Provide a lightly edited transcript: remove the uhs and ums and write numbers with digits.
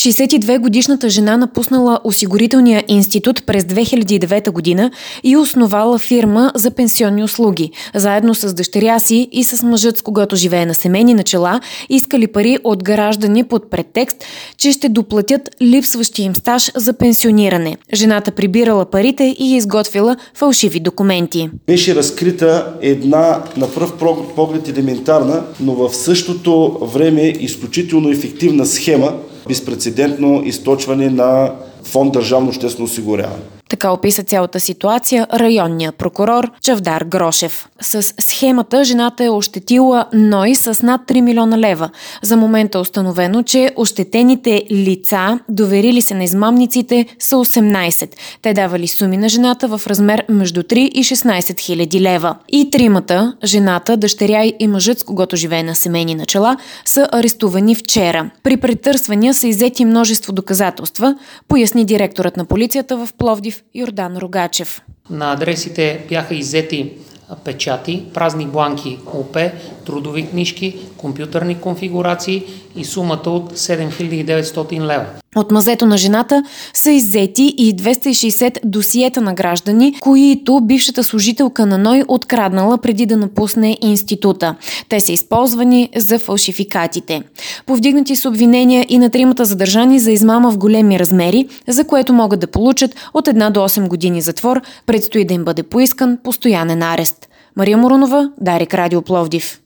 62-годишната жена напуснала осигурителния институт през 2009 година и основала фирма за пенсионни услуги. Заедно с дъщеря си и с мъжът, с когото живее на семейни начала, искали пари от граждани под претекст, че ще доплатят липсващия им стаж за пенсиониране. Жената прибирала парите и изготвила фалшиви документи. Беше разкрита една на пръв поглед елементарна, но в същото време изключително ефективна схема, безпрецедентно източване на фонд Държавно обществено осигуряване. Така описа цялата ситуация районният прокурор Чавдар Грошев. С схемата жената е ощетила НОИ с над 3 милиона лева. За момента е установено, че ощетените лица, доверили се на измамниците, са 18. Те давали суми на жената в размер между 3 и 16 хиляди лева. И тримата, жената, дъщеря и мъжът, с когото живее на семейни начала, са арестувани вчера. При претърсвания са иззети множество доказателства, поясни директорът на полицията в Пловдив Йордан Рогачев. На адресите бяха иззети печати, празни бланки ОП, трудови книжки, компютърни конфигурации и сумата от 7900 лева. От мазето на жената са иззети и 260 досиета на граждани, които бившата служителка на НОИ откраднала преди да напусне института. Те са използвани за фалшификатите. Повдигнати са обвинения и на тримата задържани за измама в големи размери, за което могат да получат от 1 до 8 години затвор. Предстои да им бъде поискан постоянен арест. Мария Морунова, Дарик Радио Пловдив.